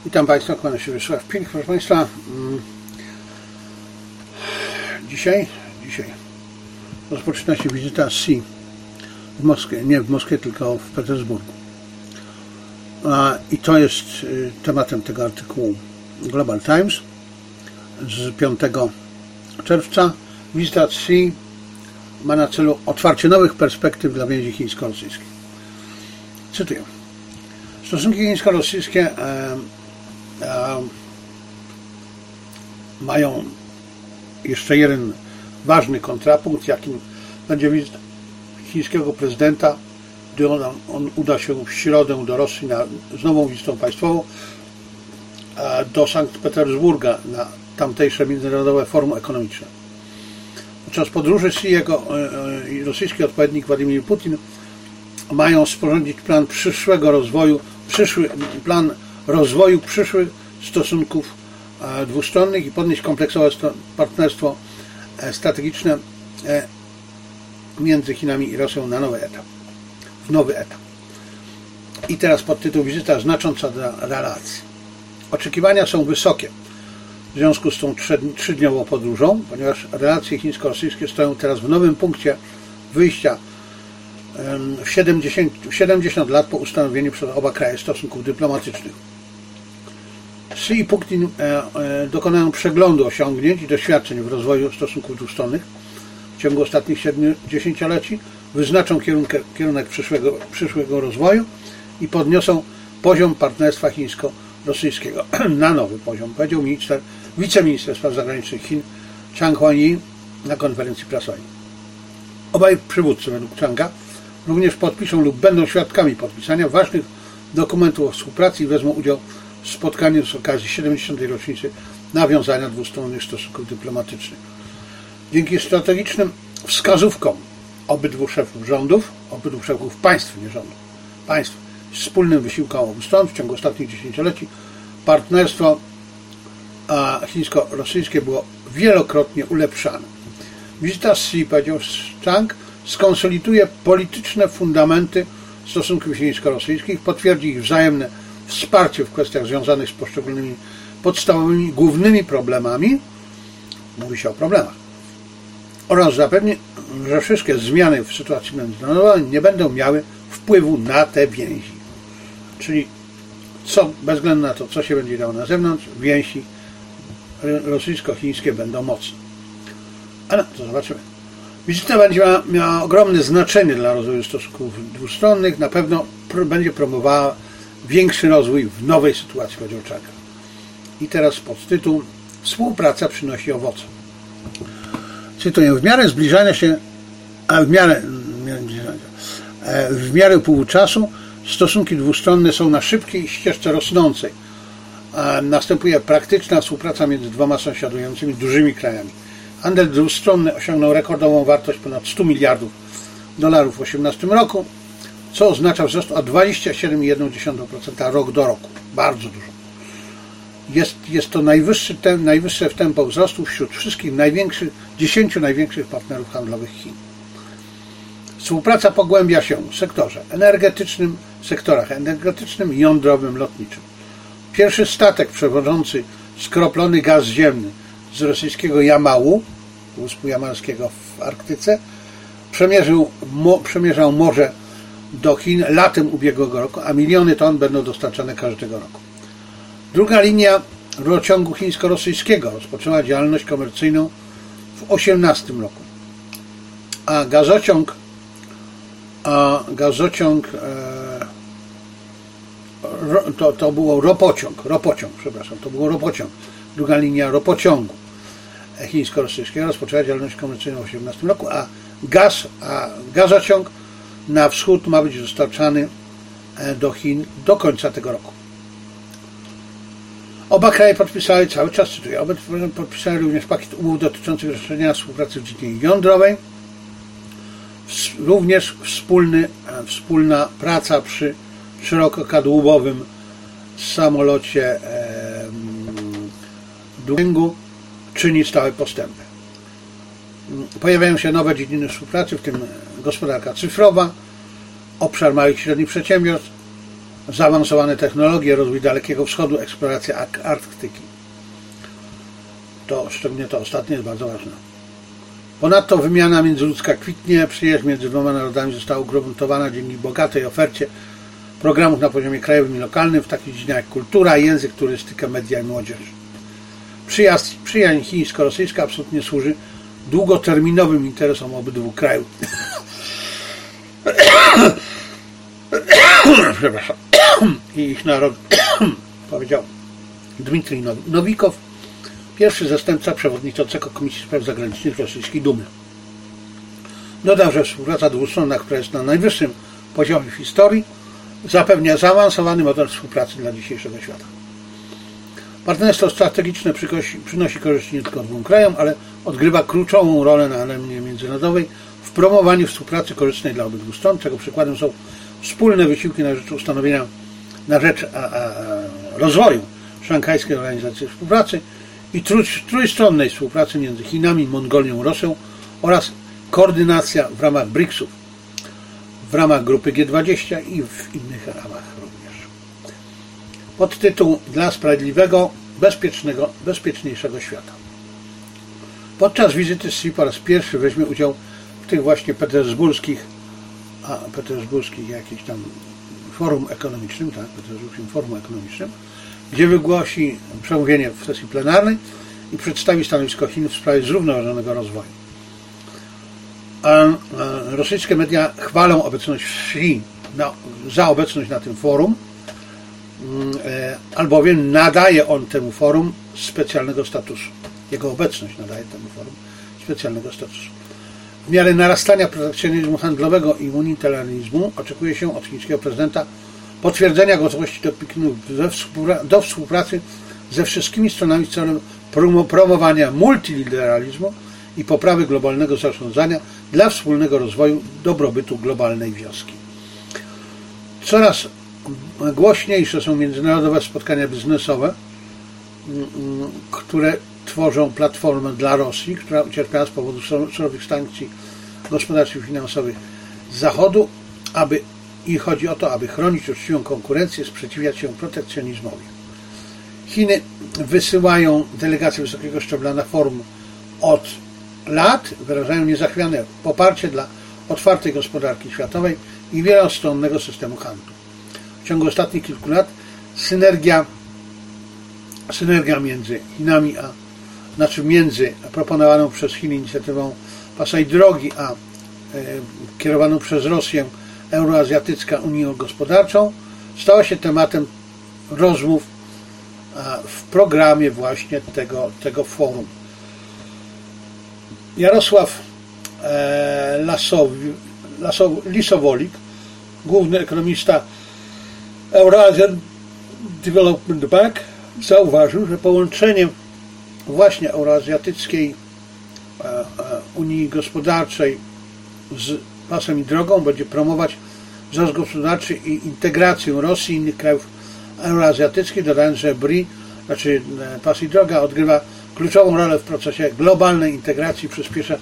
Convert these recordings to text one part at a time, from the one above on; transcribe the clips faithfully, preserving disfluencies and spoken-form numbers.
Witam Państwa, kłaniam się Wiesław Pilch. Proszę Państwa, dzisiaj, dzisiaj rozpoczyna się wizyta C w Moskwie, nie w Moskwie, tylko w Petersburgu. I to jest tematem tego artykułu Global Times z piątego czerwca. Wizyta C ma na celu otwarcie nowych perspektyw dla więzi chińsko-rosyjskich. Cytuję. Stosunki chińsko-rosyjskie e, e, mają jeszcze jeden ważny kontrapunkt, jakim będzie wizyta chińskiego prezydenta, gdy on, on uda się w środę do Rosji na, z nową wizytą państwową e, do Sankt Petersburga na tamtejsze międzynarodowe forum ekonomiczne. Podczas podróży Xi jego e, rosyjski odpowiednik Władimir Putin mają sporządzić plan przyszłego rozwoju, przyszły plan rozwoju przyszłych stosunków dwustronnych i podnieść kompleksowe partnerstwo strategiczne między Chinami i Rosją na nowy etap. W nowy etap. I teraz podtytuł: wizyta znacząca dla relacji. Oczekiwania są wysokie w związku z tą trzydniową podróżą, ponieważ relacje chińsko-rosyjskie stoją teraz w nowym punkcie wyjścia w siedemdziesiąt lat po ustanowieniu przez oba kraje stosunków dyplomatycznych. Xi i Putin dokonają przeglądu osiągnięć i doświadczeń w rozwoju stosunków dwustronnych w ciągu ostatnich siedmiu dziesięcioleci, wyznaczą kierunkę, kierunek przyszłego, przyszłego rozwoju i podniosą poziom partnerstwa chińsko-rosyjskiego na nowy poziom, powiedział minister, wiceminister spraw zagranicznych Chin Chang Huangyi na konferencji prasowej. Obaj przywódcy według Changa również podpiszą lub będą świadkami podpisania ważnych dokumentów o współpracy i wezmą udział w spotkaniu z okazji siedemdziesiątej rocznicy nawiązania dwustronnych stosunków dyplomatycznych. Dzięki strategicznym wskazówkom obydwu szefów rządów, obydwu szefów państw, nie rządów, państw, wspólnym wysiłkom obu stron w ciągu ostatnich dziesięcioleci partnerstwo chińsko-rosyjskie było wielokrotnie ulepszane. Wizyta Xi, powiedział Chang, skonsoliduje polityczne fundamenty stosunków chińsko-rosyjskich, potwierdzi ich wzajemne wsparcie w kwestiach związanych z poszczególnymi podstawowymi, głównymi problemami, mówi się o problemach, oraz zapewni, że wszystkie zmiany w sytuacji międzynarodowej nie będą miały wpływu na te więzi. Czyli co, bez względu na to, co się będzie działo na zewnątrz, więzi rosyjsko-chińskie będą mocne. Ale to zobaczymy. Wizyta będzie miała, miała ogromne znaczenie dla rozwoju stosunków dwustronnych. Na pewno pr- będzie promowała większy rozwój w nowej sytuacji, powiedział Chang. I teraz podtytuł: współpraca przynosi owoce. Cytuję: w miarę zbliżania się, a w miarę, w miarę upływu czasu stosunki dwustronne są na szybkiej ścieżce rosnącej. Następuje praktyczna współpraca między dwoma sąsiadującymi dużymi krajami. Handel dwustronny osiągnął rekordową wartość ponad stu miliardów dolarów w dwa tysiące osiemnastym roku, co oznacza wzrost o dwadzieścia siedem przecinek jeden procent rok do roku. Bardzo dużo. Jest, jest to najwyższy tem, najwyższe w tempo wzrostu wśród wszystkich największych, dziesięciu największych partnerów handlowych Chin. Współpraca pogłębia się w sektorze energetycznym, sektorach energetycznym, jądrowym, lotniczym. Pierwszy statek przewożący skroplony gaz ziemny z rosyjskiego Jamału, Półwyspu Jamalskiego w Arktyce, przemierzył, mo, przemierzał morze do Chin latem ubiegłego roku, a miliony ton będą dostarczane każdego roku. Druga linia rurociągu chińsko-rosyjskiego rozpoczęła działalność komercyjną w dwa tysiące osiemnastym roku, a gazociąg, a gazociąg e, ro, to, to było ropociąg, ropociąg, przepraszam, to było ropociąg. Druga linia ropociągu chińsko-rosyjskiego rozpoczęła działalność komercyjną w dwa tysiące osiemnastym roku, a gaz, a gazociąg na wschód ma być dostarczany do Chin do końca tego roku. Oba kraje podpisały, cały czas cytuję, oba podpisały również pakiet umów dotyczących rozszerzenia współpracy w dziedzinie jądrowej, również wspólny, wspólna praca przy szerokokadłubowym samolocie Długu czyni stałe postępy. Pojawiają się nowe dziedziny współpracy, w tym gospodarka cyfrowa, obszar małych i średnich przedsiębiorstw, zaawansowane technologie, rozwój Dalekiego Wschodu, eksploracja Arktyki. To szczególnie to ostatnie jest bardzo ważne. Ponadto wymiana międzyludzka kwitnie, przyjaźń między dwoma narodami została ugruntowana dzięki bogatej ofercie programów na poziomie krajowym i lokalnym w takich dziedzinach jak kultura, język, turystyka, media i młodzież. Przyjazd, przyjaźń chińsko-rosyjska absolutnie służy długoterminowym interesom obydwu krajów. Przepraszam. I ich narod, powiedział Dmitrij Nowikow, pierwszy zastępca przewodniczącego Komisji Spraw Zagranicznych Rosyjskiej Dumy. Dodał, że współpraca dwustronna, która jest na najwyższym poziomie w historii, zapewnia zaawansowany model współpracy dla dzisiejszego świata. Partnerstwo strategiczne przynosi korzyści nie tylko dwóm krajom, ale odgrywa kluczową rolę na arenie międzynarodowej w promowaniu współpracy korzystnej dla obydwu stron, czego przykładem są wspólne wysiłki na rzecz ustanowienia, na rzecz a, a, rozwoju Szanghajskiej Organizacji Współpracy i trójstronnej współpracy między Chinami, Mongolią, Rosją oraz koordynacja w ramach briksów, w ramach grupy G dwadzieścia i w innych ramach również. Podtytuł Dla sprawiedliwego, bezpiecznego, bezpieczniejszego świata. Podczas wizyty Xi po raz pierwszy weźmie udział w tych właśnie petersburskich, a petersburskich jakimś tam forum ekonomicznym, tak, petersburskim forum ekonomicznym, gdzie wygłosi przemówienie w sesji plenarnej i przedstawi stanowisko Chin w sprawie zrównoważonego rozwoju. A rosyjskie media chwalą obecność Xi na, za obecność na tym forum, albowiem nadaje on temu forum specjalnego statusu. Jego obecność nadaje temu forum specjalnego statusu. W miarę narastania protekcjonizmu handlowego i multilateralizmu oczekuje się od chińskiego prezydenta potwierdzenia gotowości do, do współpracy ze wszystkimi stronami w celu promowania multilateralizmu i poprawy globalnego zarządzania dla wspólnego rozwoju dobrobytu globalnej wioski. Coraz głośniejsze są międzynarodowe spotkania biznesowe, które tworzą platformę dla Rosji, która ucierpiała z powodu surowych sankcji gospodarczych i finansowych z Zachodu, aby, i chodzi o to, aby chronić uczciwą konkurencję, sprzeciwiać się protekcjonizmowi. Chiny wysyłają delegacje wysokiego szczebla na forum od lat, wyrażają niezachwiane poparcie dla otwartej gospodarki światowej i wielostronnego systemu handlu. W ciągu ostatnich kilku lat synergia, synergia między Chinami, a znaczy między proponowaną przez Chiny inicjatywą Pasa i Drogi, a e, kierowaną przez Rosję Euroazjatycką Unią Gospodarczą stała się tematem rozmów a, w programie właśnie tego, tego forum. Jarosław e, Lasowi, Lasow, Lisowolik, główny ekonomista Eurasian Development Bank, zauważył, że połączenie właśnie Euroazjatyckiej e, e, Unii Gospodarczej z pasem i drogą będzie promować wzrost gospodarczy i integrację Rosji i innych krajów euroazjatyckich, dodając, że B R I, znaczy pas i droga, odgrywa kluczową rolę w procesie globalnej integracji, przyspiesza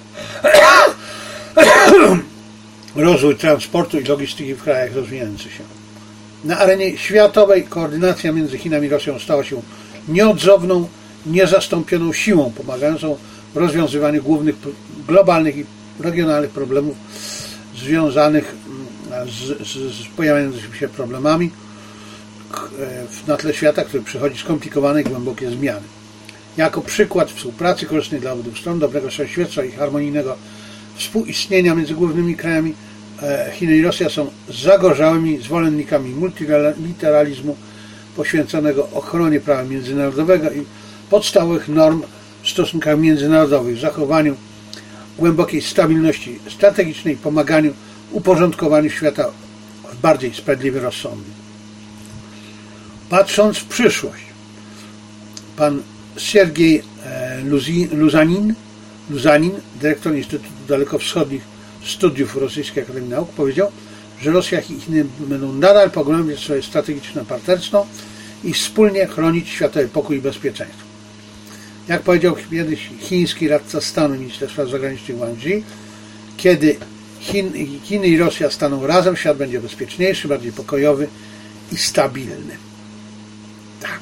rozwój transportu i logistyki w krajach rozwijających się. Na arenie światowej koordynacja między Chinami i Rosją stała się nieodzowną, niezastąpioną siłą, pomagającą w rozwiązywaniu głównych globalnych i regionalnych problemów związanych z, z, z pojawiającymi się problemami na tle świata, który przychodzi skomplikowane i głębokie zmiany. Jako przykład współpracy korzystnej dla obydwu stron, dobrego sąsiedztwa i harmonijnego współistnienia między głównymi krajami Chiny i Rosja są zagorzałymi zwolennikami multilateralizmu poświęconego ochronie prawa międzynarodowego i podstawowych norm w stosunkach międzynarodowych, zachowaniu głębokiej stabilności strategicznej, pomaganiu uporządkowaniu świata w bardziej sprawiedliwy, rozsądny. Patrząc w przyszłość, pan Siergiej Luzanin, Luzanin, dyrektor Instytutu Dalekowschodnich Studiów Rosyjskiej Akademii Nauk, powiedział, że Rosja i Chiny będą nadal pogłębiać swoje strategiczne partnerstwo i wspólnie chronić światowy pokój i bezpieczeństwo. Jak powiedział kiedyś chiński radca stanu ministra spraw zagranicznych Wang Yi, kiedy Chin, Chiny i Rosja staną razem, świat będzie bezpieczniejszy, bardziej pokojowy i stabilny. Tak.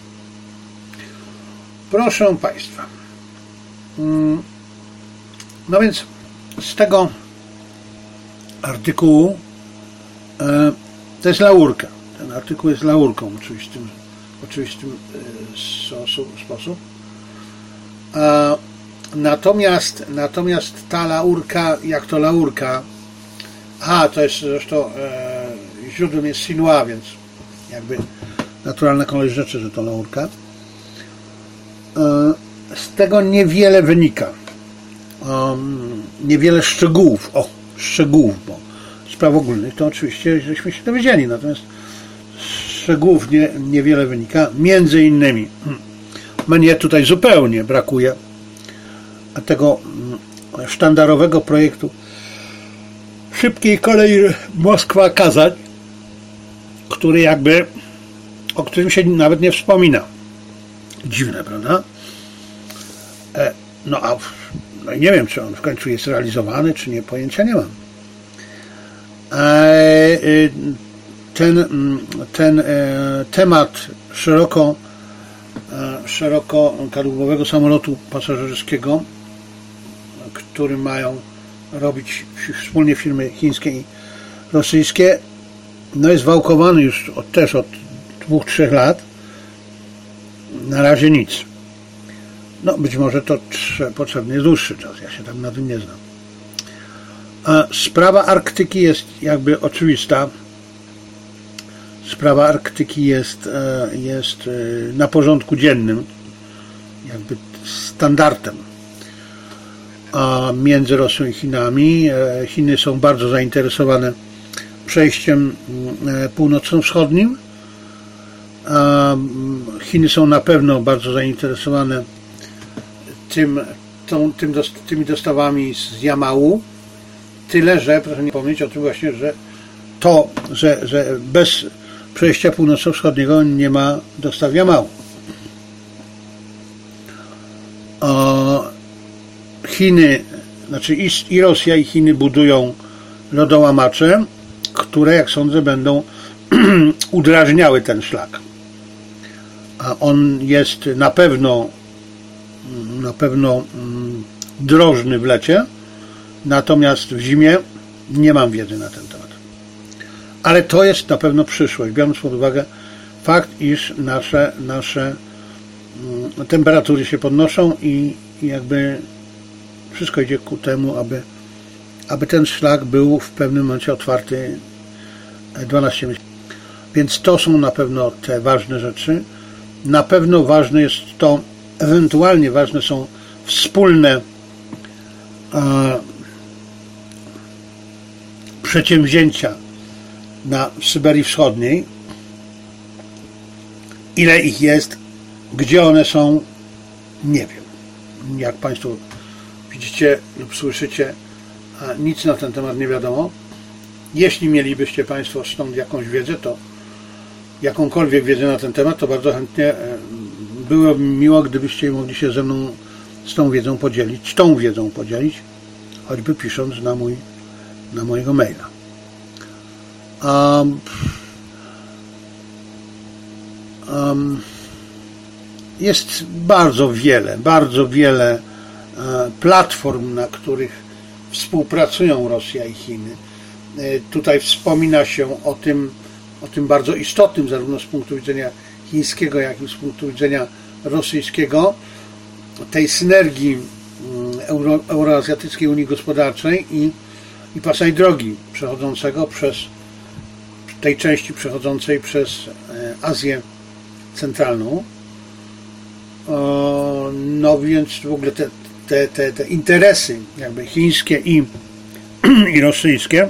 Proszę Państwa. No więc z tego artykułu to jest laurka. Ten artykuł jest laurką w oczywistym, oczywistym sposób. Natomiast, natomiast ta laurka, jak to laurka, a to jest zresztą e, źródłem jest Sinua, więc jakby naturalna kolej rzeczy, że to laurka. E, z tego niewiele wynika. Um, niewiele szczegółów, o, szczegółów, bo spraw ogólnych to oczywiście żeśmy się dowiedzieli, natomiast szczegółów nie, niewiele wynika. Między innymi mnie tutaj zupełnie brakuje tego sztandarowego projektu szybkiej kolei Moskwa-Kazań, który jakby, o którym się nawet nie wspomina. Dziwne, prawda? E, no a no i nie wiem, czy on w końcu jest realizowany, czy nie, pojęcia nie mam. E, ten ten e, temat szeroko szerokokadłubowego samolotu pasażerskiego, który mają robić wspólnie firmy chińskie i rosyjskie, no jest wałkowany już od, też od dwóch, trzech lat. Na razie nic. No być może to potrzebny jest dłuższy czas, ja się tam na tym nie znam. A sprawa Arktyki jest jakby oczywista. Sprawa Arktyki jest, jest na porządku dziennym, jakby standardem między Rosją i Chinami. Chiny są bardzo zainteresowane przejściem północno-wschodnim. Chiny są na pewno bardzo zainteresowane tym, tą, tym, tymi dostawami z Jamału. Tyle, że proszę nie pomnieć o tym właśnie, że to, że, że bez przejścia północno-wschodniego nie ma dostaw Jamału. Chiny, znaczy i, i Rosja i Chiny budują lodołamacze, które, jak sądzę, będą udrażniały ten szlak. A on jest na pewno na pewno drożny w lecie, natomiast w zimie nie mam wiedzy na ten temat. Ale to jest na pewno przyszłość, biorąc pod uwagę fakt, iż nasze, nasze temperatury się podnoszą i jakby wszystko idzie ku temu, aby, aby ten szlak był w pewnym momencie otwarty dwanaście miesięcy. Więc to są na pewno te ważne rzeczy. Na pewno ważne jest to, ewentualnie ważne są wspólne e, przedsięwzięcia na Syberii Wschodniej. Ile ich jest, gdzie one są, nie wiem. Jak Państwo widzicie lub słyszycie, nic na ten temat nie wiadomo. Jeśli mielibyście Państwo stąd jakąś wiedzę, to jakąkolwiek wiedzę na ten temat, to bardzo chętnie byłoby miło, gdybyście mogli się ze mną z tą wiedzą podzielić, tą wiedzą podzielić, choćby pisząc na mój, na mojego maila. Um, um, jest bardzo wiele, bardzo wiele platform, na których współpracują Rosja i Chiny. Tutaj wspomina się o tym, o tym bardzo istotnym, zarówno z punktu widzenia chińskiego, jak i z punktu widzenia rosyjskiego, tej synergii Euro, Euroazjatyckiej Unii Gospodarczej i, i pasaj drogi przechodzącego przez tej części przechodzącej przez Azję Centralną. No więc w ogóle te, te, te, te interesy jakby chińskie i, i rosyjskie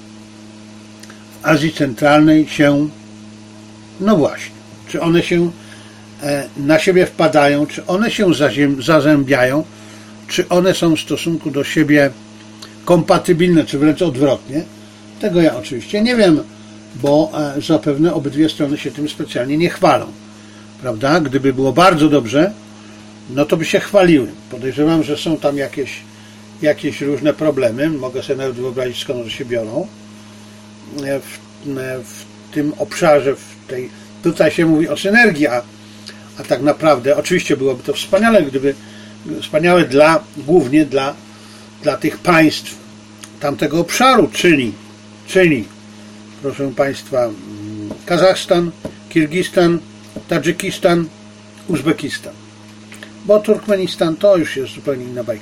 w Azji Centralnej się, no właśnie, czy one się na siebie wpadają, czy one się zazębiają, czy one są w stosunku do siebie kompatybilne, czy wręcz odwrotnie. Tego ja oczywiście nie wiem, bo zapewne obydwie strony się tym specjalnie nie chwalą. Prawda? Gdyby było bardzo dobrze, no to by się chwaliły. Podejrzewam, że są tam jakieś, jakieś różne problemy. Mogę sobie nawet wyobrazić, skąd one się biorą. W, w tym obszarze, w Tutaj, tutaj się mówi o synergii, a, a tak naprawdę oczywiście byłoby to wspaniale, gdyby wspaniałe dla, głównie dla, dla tych państw tamtego obszaru, czyli, czyli proszę Państwa, Kazachstan, Kirgistan, Tadżykistan, Uzbekistan. Bo Turkmenistan to już jest zupełnie inna bajka.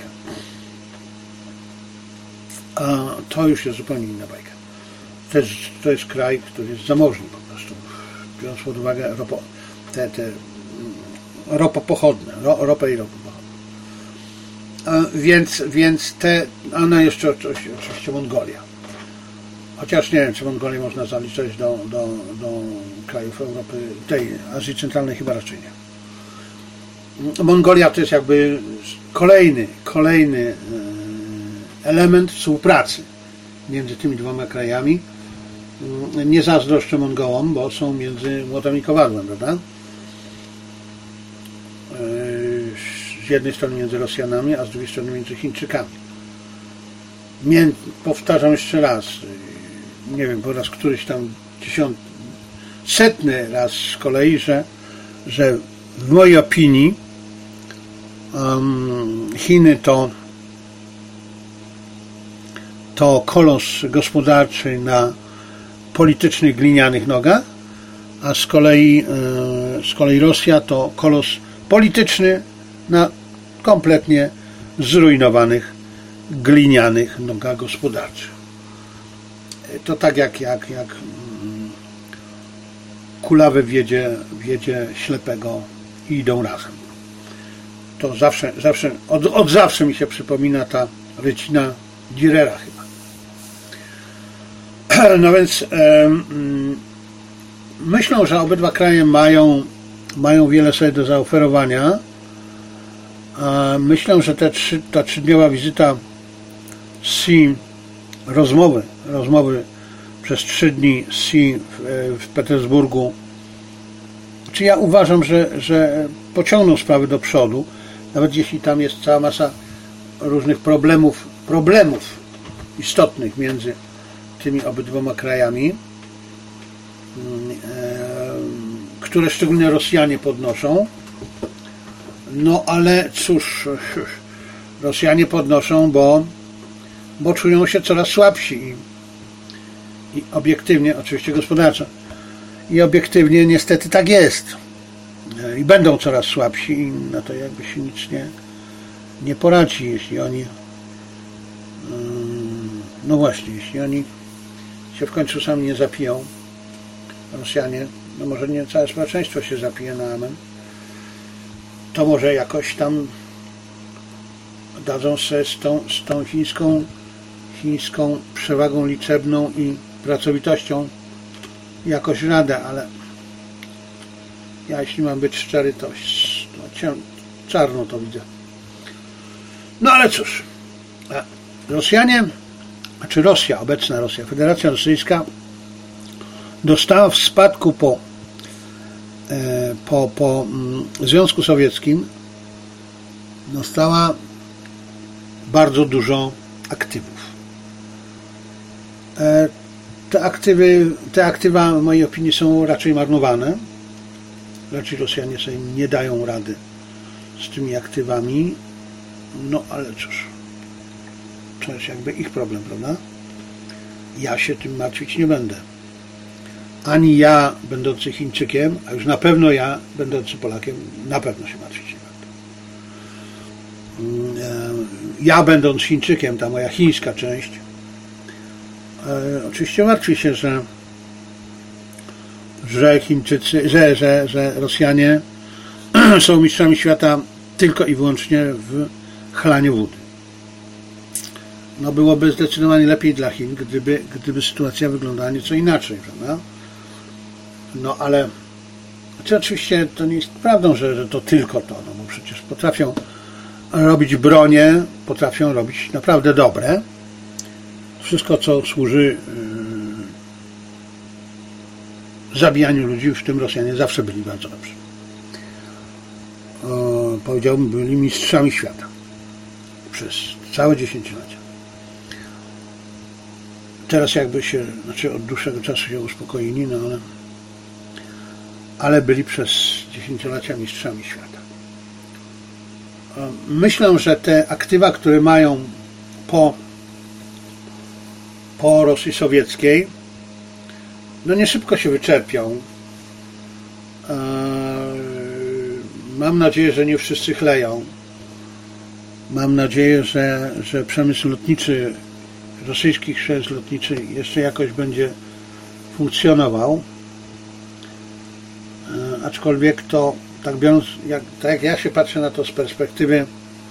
A to już jest zupełnie inna bajka. To jest, to jest kraj, który jest zamożny po prostu, biorąc pod uwagę ropo, te, te ropopochodne, ro, ropę i ropę pochodne. A więc, więc te, a no jeszcze oczywiście, oczywiście Mongolia. Chociaż nie wiem, czy Mongolię można zaliczać do, do, do krajów Europy, tej Azji Centralnej chyba raczej nie. Mongolia to jest jakby kolejny, kolejny element współpracy między tymi dwoma krajami. Nie zazdroszczę Mongołom, bo są między młotem i kowadłem, prawda? Z jednej strony między Rosjanami, a z drugiej strony między Chińczykami. Mię, powtarzam jeszcze raz, nie wiem, po raz któryś tam dziesiąty, setny raz z kolei, że, że w mojej opinii um, Chiny to to kolos gospodarczy na politycznych glinianych nogach, a z kolei, z kolei Rosja to kolos polityczny na kompletnie zrujnowanych glinianych nogach gospodarczych. To tak jak, jak, jak kulawy wiedzie, wiedzie ślepego i idą razem. To zawsze, zawsze od, od zawsze mi się przypomina ta rycina Dürera chyba. No więc um, myślę, że obydwa kraje mają, mają wiele sobie do zaoferowania. Myślę, że te trzy, ta trzydniowa wizyta Xi, rozmowy, rozmowy przez trzy dni Xi w, w Petersburgu, czy ja uważam, że, że pociągną sprawy do przodu, nawet jeśli tam jest cała masa różnych problemów, problemów istotnych między tymi obydwoma krajami, które szczególnie Rosjanie podnoszą. No ale cóż, Rosjanie podnoszą, bo, bo czują się coraz słabsi i, i obiektywnie, oczywiście gospodarczo, i obiektywnie niestety tak jest. I będą coraz słabsi i na to jakby się nic nie, nie poradzi, jeśli oni, no właśnie, jeśli oni się w końcu sami nie zapiją, Rosjanie, no może nie całe społeczeństwo się zapije na amen, to może jakoś tam dadzą sobie z tą, z tą chińską, chińską przewagą liczebną i pracowitością jakoś radę, ale ja, jeśli mam być szczery, to, to czarno to widzę. No ale cóż, Rosjanie, czy Rosja, obecna Rosja, Federacja Rosyjska dostała w spadku po, po, po Związku Sowieckim, dostała bardzo dużo aktywów. Te aktywy, te aktywa w mojej opinii są raczej marnowane. Raczej Rosjanie sobie nie dają rady z tymi aktywami. No ale cóż, to jest jakby ich problem, prawda? Ja się tym martwić nie będę. Ani ja, będący Chińczykiem, a już na pewno ja, będący Polakiem, na pewno się martwić nie będę. Ja, będąc Chińczykiem, ta moja chińska część, oczywiście martwi się, że że Chińczycy, że, że, że Rosjanie są mistrzami świata tylko i wyłącznie w chlaniu wody. No byłoby zdecydowanie lepiej dla Chin, gdyby, gdyby sytuacja wyglądała nieco inaczej, prawda? No ale to oczywiście to nie jest prawdą, że, że to tylko to, no bo przecież potrafią robić bronie, potrafią robić naprawdę dobre. Wszystko, co służy yy, zabijaniu ludzi, w tym Rosjanie zawsze byli bardzo dobrzy. O, powiedziałbym, byli mistrzami świata przez całe dziesięciolecia. Teraz jakby się, znaczy od dłuższego czasu się uspokoili, no ale ale byli przez dziesięciolecia mistrzami świata. Myślę, że te aktywa, które mają po, po Rosji Sowieckiej, no nie szybko się wyczerpią. Mam nadzieję, że nie wszyscy chleją. Mam nadzieję, że, że przemysł lotniczy, rosyjski przemysł lotniczy jeszcze jakoś będzie funkcjonował. Aczkolwiek to, tak biorąc, jak, tak jak ja się patrzę na to z perspektywy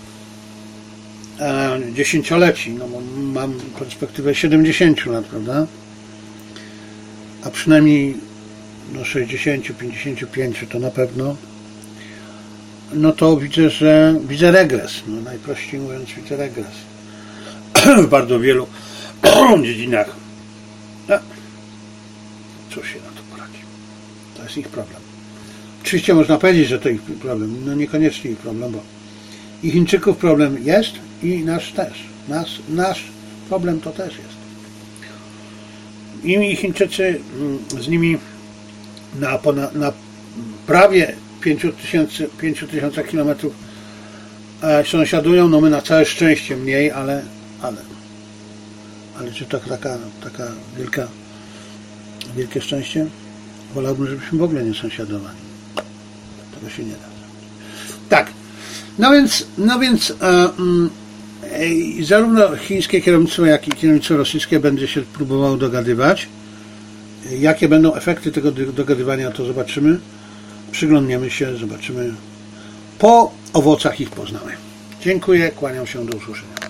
e, dziesięcioleci, no bo mam perspektywę siedemdziesięciu lat, prawda? A przynajmniej no sześćdziesięciu, pięćdziesięciu pięciu to na pewno, no to widzę, że widzę regres, no najprościej mówiąc widzę regres w bardzo wielu dziedzinach. No, cóż się na to poradzi? To jest ich problem. Oczywiście można powiedzieć, że to ich problem, no niekoniecznie ich problem, bo i Chińczyków problem jest i nasz też. Nasz, nasz problem to też jest. I Chińczycy z nimi na, na, na prawie pięciu tysiącach kilometrów sąsiadują, no my na całe szczęście mniej, ale ale, ale czy to taka, taka wielka, wielkie szczęście? Wolałbym, żebyśmy w ogóle nie sąsiadowali. Tego się nie da. Tak. No więc, no więc e, e, zarówno chińskie kierownictwo, jak i kierownictwo rosyjskie będzie się próbowało dogadywać. Jakie będą efekty tego dogadywania, to zobaczymy. Przyglądniemy się, zobaczymy. Po owocach ich poznamy. Dziękuję, kłaniam się, do usłyszenia.